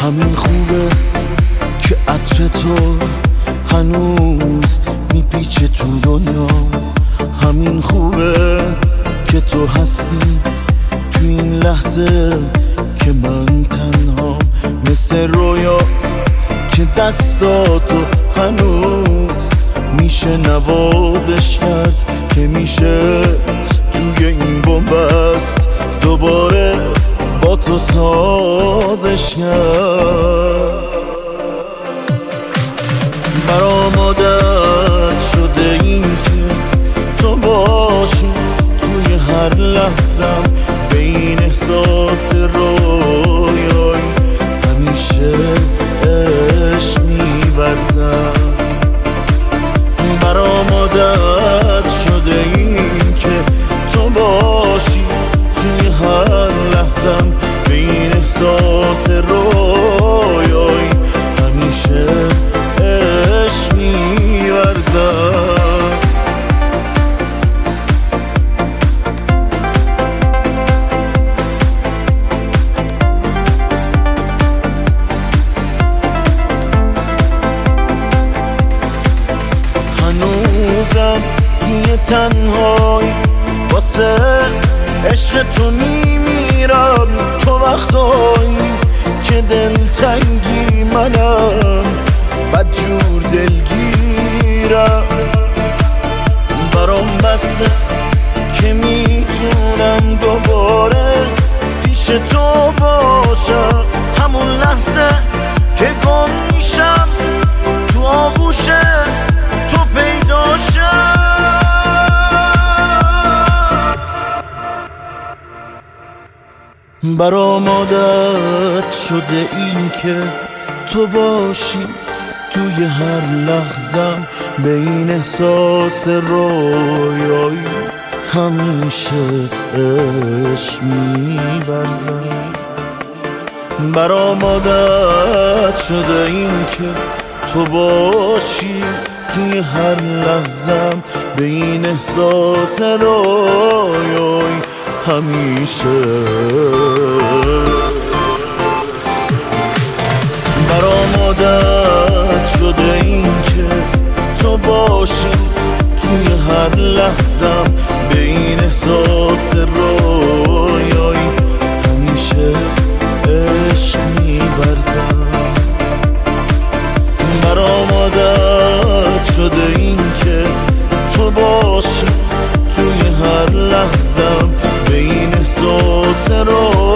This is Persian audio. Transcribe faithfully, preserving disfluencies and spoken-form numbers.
همین خوبه که عطر تو هنوز میپیچه تو دنیا، همین خوبه که تو هستی تو این لحظه که من تنها، مثل رویاست که دستاتو هنوز میشه نوازش کرد، که میشه توی این بنبست دوباره با تو سازش کرد. برام عادت شده این که تو باشی توی هر لحظم، به این احساس رویایی همیشه عشق می‌ورزم. برام عادت شده این که تو باشی توی هر لحظم، به این احساس رویایی همیشه عشق می‌ورزم. هنوزم توی تنهایی واسه عشق تو میمیرم، تو وقتایی که دلتنگی منم بدجور دلگیرم. برام بسه که میتونم دوباره پیش تو باشم، همون لحظه که گم میشم تو آغوش تو پیدا شم. برام عادت شده این که تو باشی توی هر لحظم، به این احساس رویایی همیشه عشق می‌ورزم. برام عادت شده این که تو باشی توی هر لحظم، به این احساس رویایی همیشه. برام عادت شده این که تو باشی توی هر لحظم، به این احساس رویایی همیشه عشق می‌ورزم. برام عادت شده این که تو باشی توی هر لحظم، به این احساس رو